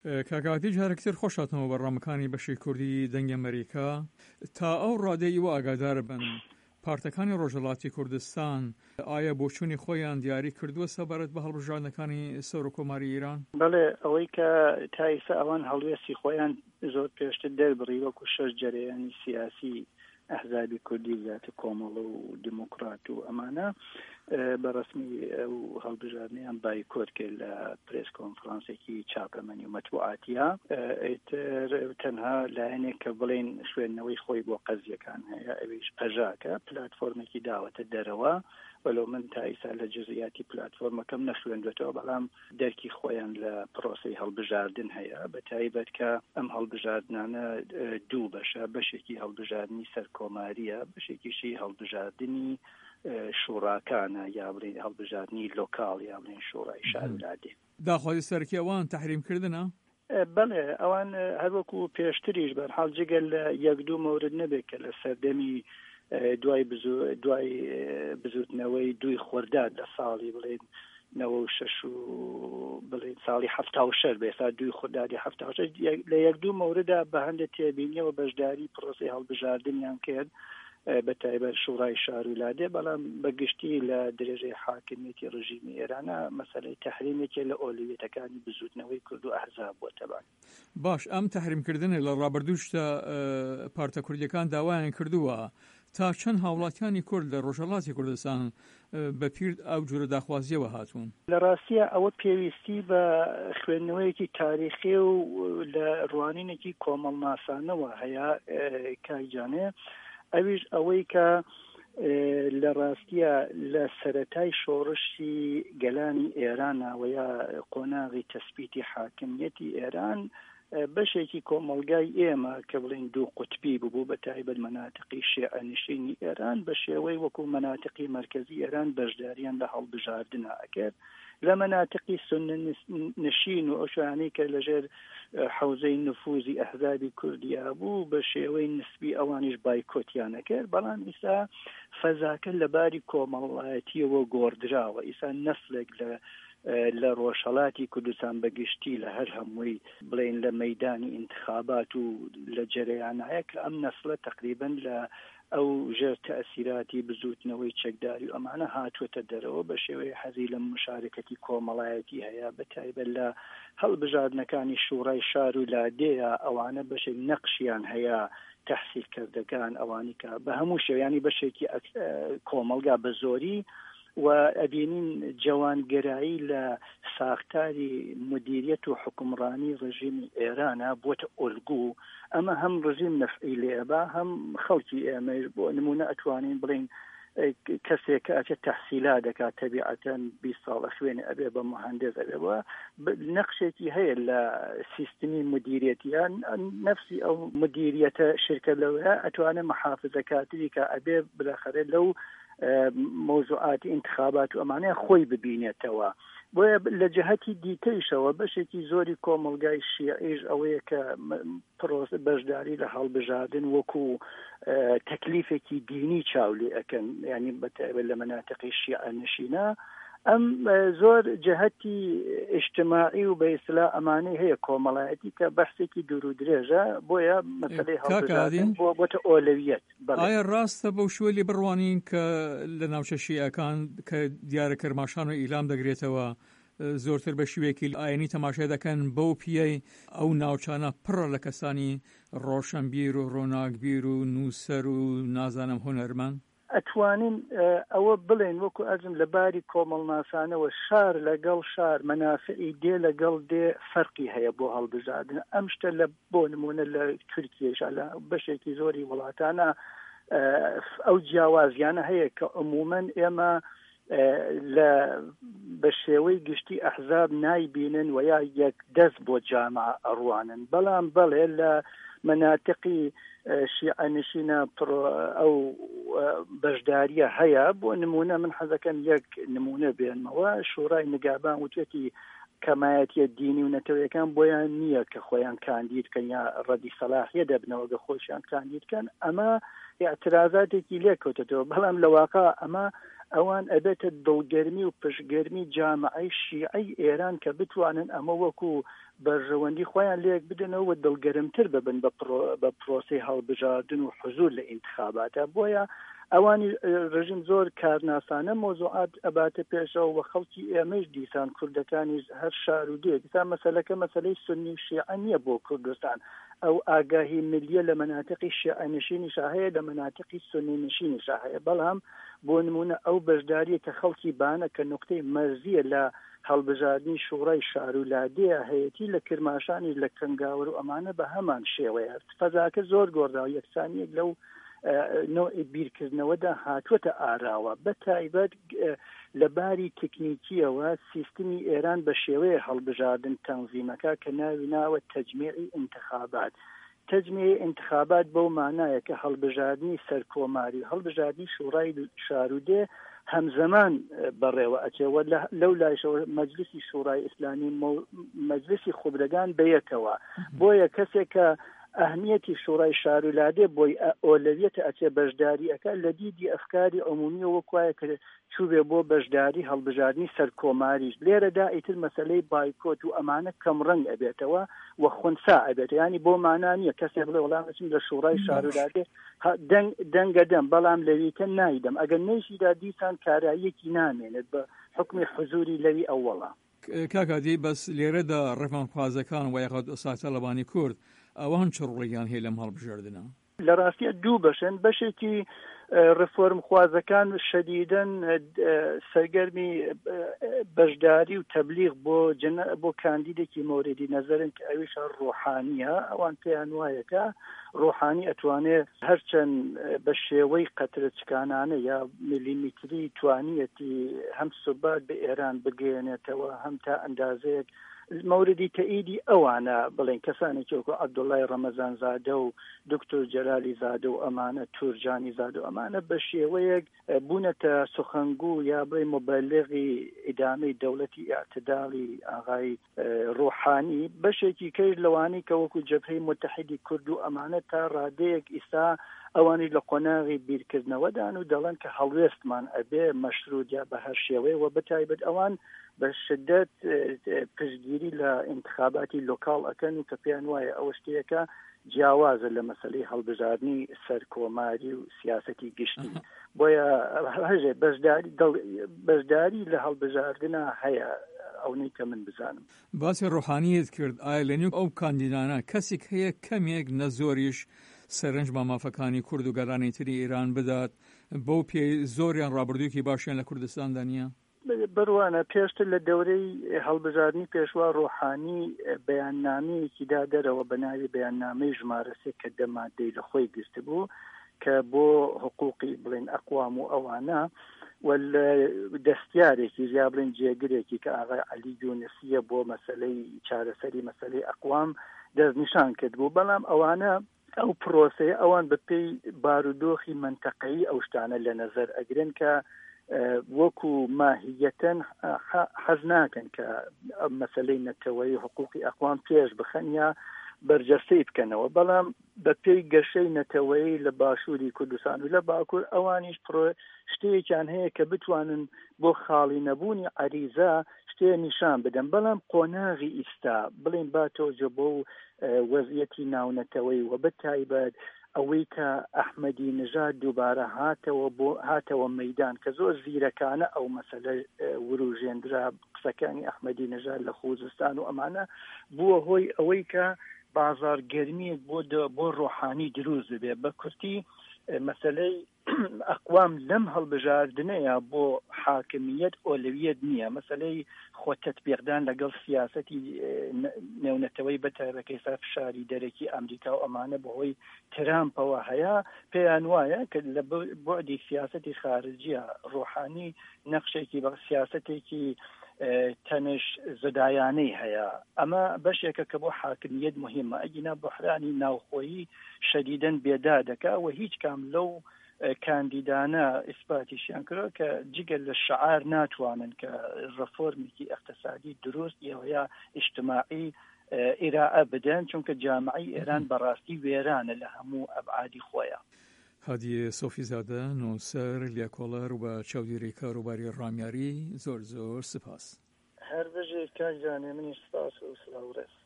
کاکاتی جارێکتر خۆشاتەوە بەڕامەکانی بەشی کوردی دەنگی ئەمریکا تا ئەو ڕادەی وە ئاگادار بن پارتەکانی ڕۆژهەڵاتی کوردستان ئایا بۆچوونی خۆیان دیاری کردووە سەبارەت بە هەڵبژاردنەکانی سەور و کۆماری ئیران؟ بەڵێ ئەوەی کە تا ئێستا ئەوان هەڵوێستی خۆیان زۆر پێشتر دەربڕی وەکو شەش جەرەیانی سیاسی ئەحزابی کوردی ویلایەتە کۆمەڵ و دیموکرات و ئەمانە بەڕسمی ئەو هەڵبژاردنیان بایکۆت کرد لە پرێس کۆنفرانسێکی چاپەمەنی و مەتبوعاتیە تەنها لایەنێک کە بڵێن خوێندنەوەی خۆی بۆ قەزیەکان هەیە ئەویش ئەژاکە پلاتفۆرمێکی داوەتە دەرەوە ولو من تا ئێستا لە جزئیاتی پلاتفۆرمەکەم نەخوێندوێتەوە بەڵام دەرکی خۆیان لە پرۆسەی هەڵبژاردن هەیە بە تایبەت کە ئەم هەڵبژاردنانە دوو بەشە بەشێکی هەڵبژاردننی سەرکۆماریە بەشێکیشی هەڵبژاردننی شوڕاکانە یا بڵێن هەڵبژاردننی لۆکاڵ یا بڵێن شوڕای شارولادێ داخوازی سەرکی ئەوان تەحریمکردنە؟ بەڵێ ئەوان هەروەکو پێشتریش بەرحاڵ جگەل لە یەک دوو مەورد نەبێت کە لە سەردەمی دوای بزوتنەوەی دوی خۆرداد لە ساڵی بڵێن 96 و بڵێن ساڵی 76 بێستا دوی خۆردادی 76 لە یەک دوو مەوردا بە هەندێک تێبینیەوە بەشداری پرۆسی هەڵبژاردنیان کرد بە تایبەت شوڕای شارولادێ بەڵام بەگشتی لە درێژەی حاکمیەتی ڕژیمی ئێرانە مەسەلەی تەحریمێکی لە ئۆلویەتەکانی بزوتنەوەی کورد و ئەحزاب بووە تەبان. باش ئەم تەحریمکردنە لە ڕابردووشتە پارتە کوردیەکان داوایان کردووە تا چەند هاوڵاتیانی کورد لە ڕۆژهەڵاتی کوردستان بە پیر ئەو جورە داخوازیەوە هاتوون. لە ڕاستیە ئەوە پێویستی بە خوێندنەوەیەکی تاریخی و لە ڕوانینێکی کۆمەڵناسانەوە هەیە کاکجانێ ئەویش ئەوەی کە لە ڕاستیە لە سەرەتای شۆڕشی گەلانی ئێرانەوە یا قۆناغی تەسبیتی حاکمیەتی ئێران بەشێکی کۆمەلگای ئێمە کە بڵین دوو قوتبی ببوو بە تایبەت مەناتقی شیعەنشینی ئێران بە شێوەی وەکو مەناتقی مرکزی ئێران بەشداریان لە هەڵبژاردنە ئەکرد لە مەناتقی سونە نشین و ئەو شوانەی کە لەژێر حوزەی نفوزی ئەحزابی کوردیا بوو بە شێوەی نسبی ئەوانیش بایکۆتیانە کرد بەڵام ئیسا فەزاکە لەباری کۆمەڵایەتیەوە گۆڕدراوە ئیسا نەسلێک لە ڕۆژهەڵاتی کوردستان بەگشتی لە هەر هەمووی بڵێن لە مەیدانی انتخابات و لە جەرەیانایە کە ئەم نەسلە تقریبا لە ئەو ژێر تەئسیراتی بزوتنەوەی چەکداری و ئەمانە هاتووەتە دەرەوە بە شێوەی حەزی لە مشارکەتی کۆمەڵایەتی هەیە بە تایبەت لە هەڵبژاردنەکانی شوڕای شارولادەیە ئەوانە بەشێک نەقشیان هەیە تەحسیلکردەکان ئەوانی کە بە هەموو شێوەیانی بەشێکی کۆمەلگا بە زۆری و ئەبینین جوانگەرایی لە ساختاری مدیریەت و حکومڕانی ڕژیمی ئێرانە بۆتە ئۆلگو ئەمە هەم ڕژیم نەفعی لێبا هەم خەڵکی ئێمەش بۆ نمونە ئەتوانین بڵین کەسێک کە ئەچێت تەحسیلا دەکات تەبیعەتەن 20 ساڵ خوێنێ ئەبێ بە مهندس ئەبێەوە نەخشێکی هەیە لە سیستمی مدیریەتیان نفسی ئەو مدیریەتە شرکە لەوەیە ئەتوانێت محافظەکاتری کە ئەبێ بالاخره لەو موضوعاتی انتخابات و ئەمانەیە خۆی ببینێتەوە بۆیە لە جەهەتی دیکەیشەوە بەشێکی زۆری کۆمەلگای شیعیش ئەوەیە کە بەشداری لە هەڵبژاردن وەکو تەکلیفێکی دینی چاولی ئەکەن یعنی بەتایبەت لە مەناتقی شیعەنشینە ئەم زۆر جەهەتی اجتماعی و بە ئیصطلاح ئەمانەی هەیە کۆمەڵایەتی کە بەحسێکی دوور و درێژە بۆیە مەسەلەی هەڵبژاردن بۆتە ئۆلەویەت. ئایا ڕاستە بەو شوێلی بڕوانین کە لە ناوچە شیعەکان کە دیارە کەرماشان و ئیلام دەگرێتەوە زۆرتر بە شوێکی ئاینی تەماشای دەکەن بەو پیەی ئەو ناوچانە پڕە لە کەسانی ڕۆشنبیر و ڕۆناکبیر و نووسەر و نازانم هونەرمەند؟ ئەتوانین ئەوە بڵێن وەکو ئەزم لە باری کۆمەڵناسانەوە شار لەگەڵ شار مەنافعی دێ لەگەڵ دێ فەرقی هەیە بۆ هەڵبژاردن ئەم شتە لە بۆ نمونە لە تورکیەش لە بەشێکی زۆری وڵاتانە ئەو جیاوازیانە هەیە کە عمومەن ئێمە لە بە شێوەی گشتی ئەحزاب نایبینن و یا یەک دەست بۆ جامعە ئەڕوانن بەڵام بەڵێ لە مناطقی شیعەنشینە ئەو بەشداریە هەیە بۆ نمونە من حەزەکەم یەک نمونە بێنمەوە شورای نگابان وتێتی کەمایەتیە دینی و نەتەوەیەکان بۆیان نییە کە خۆیان کاندید بکەن یا ڕەدی سەلاحیە دەبنەوە کە خۆشیان کاندید بکەن ئەمە اعتراضاتێکی لێ کەوتێتەوە بەڵام لە واقع ئەمە ئەوان ئەبێتە دڵگەرمی و پشتگەرمی جامعەی شیعەی ئێران کە بتوانن ئەمە وەکو بەرژەوەندی خۆیان لێک بدنەوە دڵگەرمتر ببن بە پرۆسی هەڵبژاردن و حزور لە ئینتخاباتە. بۆیە ئەوانی ڕژیم زۆر کارناسانە مۆزوعات ئەباتە پێشەوە و خەڵکی ئێمەش دیسان کوردەکانی هەر شار و دێ دیسان مەسەلەکە مەسەلەی سنی و شیعە نییە بۆ کوردستان. ئەو ئاگاهی ملیە لە مناتقی شیعە نشینیشا هەیە لە مناتقی سنی نشینیشا هەیە. بەڵام بۆ نمونە ئەو بەشداریە کە خەڵکی بانە کە نقطەی مەرزیە لە هەڵبژاردننی شوڕای شار و لادەیە هەیەی لە کرماشانی لە کەنگاوەر و ئەمانە بە هەمان شێوەیە. فەزاکە زۆر گۆڕا و یەکسانیەک لەو نوعی بیرکردنەوەدا هاتووەتە ئاراوە. بە تایبەت لە باری تکنیکیەوە سیستمی ئێران بە شێوەیە هەڵبژاردن تەنظیمەکە کە ناوی ناوە تەجمیعی انتخابات. تەجمیعی انتخابات بەو مانایە کە هەڵبژاردننی سەرکۆماری هەڵبژاردننی شوڕای شارودێ هەمزەمان بەڕێوە ئەچێوە. لەو لایشەوە مەجلیسی شوڕای ئیسلامی مەجلیسی خوبرەگان بەیەکەوە. بۆیە کەسێک کە ئەهمیەتی شوڕای شارولادێ بۆی ئۆلەویەتە ئەچێ بەشداری ئەکە لە دیدی ئەفکاری عمومی وەکوایە کە چوبێ بۆ بەشداری هەڵبژاردننی سەرکۆماریش. لێرەدا ئیتر مەسەلەی بایکۆت و ئەمانە کەمڕەنگ ئەبێتەوە و خونسا ئەبێت. ینی بۆ مانانیە کەسێک بڵێ وەڵامەچم لە شوڕای شارولادێ دەنگە دەم بەڵام لەویکە نایدەم. ئەگەر نەیشیدا دیسان کاراییەکی نامێنێت بە حکمی حزوری لەوی ئەووەڵە. کاکادی بەس لێرەدا ڕێفانخوازەکان و یاخود ساتەلەبانی کورد ئەوان چ ڕوڵیان هەیە لەم هەڵبژاردنە؟ لە ڕاستیە دوو بەشن. بەشێکی ڕفۆرم خوازەکان شەدیدەن سەرگەرمی بەشداری و تەبلیغ بۆ کاندیدێکی مۆردی نەزەرن کە ئەویش ڕۆحانیە. ئەوان پێیان وایەکە ڕۆحانی ئەتوانێت هەرچەند بە شێوەی قەترەچکانانە یا میلیمتری توانیەتی هەم سوبات بە ئێران بگەێنێتەوە هەم تا ئەندازەیەک موردی تەئیدی ئەوانە بڵێن کەسانێکی وەکو عەبدوڵڵای ڕەمەزان زادە و دکتۆر جەلالی زادە و ئەمانە تورجانی زادە و ئەمانە بە شێوەیەک بوونەتە سخەنگوو یا بڵێ مبەلغی ئیدامەی دەوڵەتی ئاعتداڵی ئاغای ڕۆحانی بەشێکی کەی لەوانەی کە وەکو جەبهەی متحیدی کورد و ئەمانە تا ڕادەیەک ئیستا ئەوانی لە قۆناغی بیرکردنەوەدان و دەڵێن کە هەڵوێستمان ئەبێ مەشروع یا بە هەر شێوەیە و بەتایبەت ئەوان بە شدت پشتگیری لە انتخاباتی لۆکاڵ ئەکەن و کە پێیان وایە ئەوە شتێکە جیاوازە لە مەسەلەی هەڵبژاردننی سەرکۆماری و سیاسەتی گشتی. بۆیە هەژێ بەشداری لە هەڵبژاردنە هەیە ئەوەی کە من بزانم. باسی ڕۆحانیت کرد. ئایا لەنێو ئەو کاندیدانە کەسێک هەیە کەمێک نەزۆریش سەرنج مامافەکانی کورد و گەڕانی تری ئێران بدات بەو پێی زۆریان ڕابردوویەکی باشیان لە کوردستاندا نییە؟ بڕوانە پێشتر لە دەورەی هەڵبژاردننی پێشوا ڕۆحانی بەیاننامەیەکیدا دەرەوە بە ناوی بەیاننامەی ژمارە 3 کە دەمادەی لە خۆی گرت بوو کە بۆ حقوقی بڵێن ئەقوام و ئەوانە دەستیارێکی یا بڵێن جێگرێکی کە ئاغای عەلی یونسیە بۆ مەسەلەی چارەسەری مەسەلەی ئەقوام دەستنیشان کرد بوو. بەڵام ئەوانە ئەو پرۆسەیە ئەوان بەپێی بارودۆخی منتەقەیی ئەو شتانە لە نەزەر ئەگرن کە وەکو ماهیەتەن حەز ناکەن کە مەسەلەی نەتەوەی حقوقی ئەقوام پێش بخەن یا بەرجەستەی بکەنەوە. بەڵام بەپێی گەشەی نەتەوەی لە باشووری کوردستان و لە باکوور ئەوانیش شتەیەکیان هەیە کە بتوانن بۆ خاڵی نەبوونی عەریزە شتەیە نیشان بدەن. بەڵام قۆناغی ئیستا بڵێن باتۆجە بۆ وەزعیەتی ناونەتەوەی و بەتایبەت ئەوەی کە ئەحمەدی نژاد دووبارە هاتەوە مەیدان کە زۆر زیرەکانە ئەو مەسەلە وروژێندرا قسەکانی ئەحمەدی نژاد لە خوزستان و ئەمانە بووە هۆی ئەوەی کە بازارگەرمیەک بۆ ڕۆحانی دروست ببێ. بە کورتی مەسەلەی ئەقوام لەم هەڵبژاردنەیە بۆ حاکمیت ئۆلویەت نییە. مەسەلەی خۆتەطبیقدان لەگەڵ سیاسەتی نێونەتەوەی بەتایبەتی فشاری دەرەکی ئەمریکا و ئەمانە بەهۆی ترامپەوە هەیە. پێیان وایە کە لە بۆعدی سیاسەتی خارجیە ڕۆحانی نەخشێکی بە سیاسەتێکی تەنش زدایانەی هەیە. ئەمە بەشێکە کە بۆ حاکمیت مهمە. ئەگینا بحرانی ناوخۆیی شەدیدەن بێدا دەکا و هیچ کام لەو کاندیدانە ئیسپاتیشیان کردەوە کە جگەل لە شعار ناتوانن کە ڕفۆرمێکی ئەقتصادی دروست یا ئیجتماعی ئێراءە بدەن چونکە جامعەی ئێران بەڕاستی وێرانە لە هەموو ئەبعادی خۆیان. هادیە سۆفیزادە نووسەر لێکۆڵەر و بە چاودێری کاروباری ڕامیاری زۆر سپاس. هەر بەژێ کاک جانێ منیش سپاس و سلااو ڕێز.